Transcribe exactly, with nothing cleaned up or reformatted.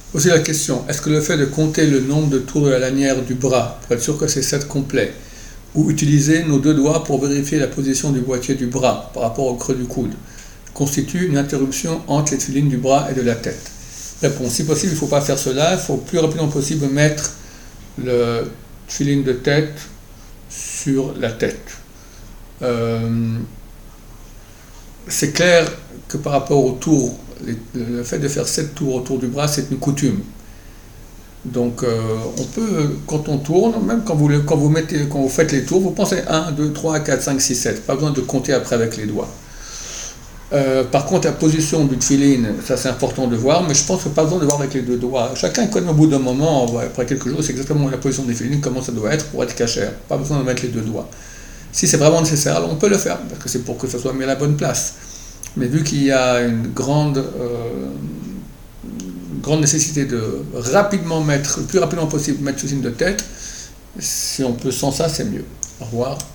Poser la question, est-ce que le fait de compter le nombre de tours de la lanière du bras, pour être sûr que c'est sept complets, ou utiliser nos deux doigts pour vérifier la position du boîtier du bras par rapport au creux du coude, constitue une interruption entre les tefilines du bras et de la tête? Réponse, si possible, il ne faut pas faire cela, il faut le plus rapidement possible mettre le tefilin de tête sur la tête. Euh, c'est clair que par rapport au tour, le fait de faire sept tours autour du bras, c'est une coutume. Donc euh, on peut, quand on tourne, même quand vous, quand, vous mettez, quand vous faites les tours, vous pensez un, deux, trois, quatre, cinq, six, sept. Pas besoin de compter après avec les doigts. Euh, par contre, la position du tefilin, ça c'est important de voir, mais je pense que pas besoin de voir avec les deux doigts. Chacun connaît au bout d'un moment, après quelques jours, c'est exactement la position du tefilin, comment ça doit être pour être cachère. Pas besoin de mettre les deux doigts. Si c'est vraiment nécessaire, alors on peut le faire, parce que c'est pour que ça soit mis à la bonne place. Mais vu qu'il y a une grande, euh, une grande nécessité de rapidement mettre, le plus rapidement possible, mettre le tefilin de tête, si on peut sans ça, c'est mieux. Au revoir.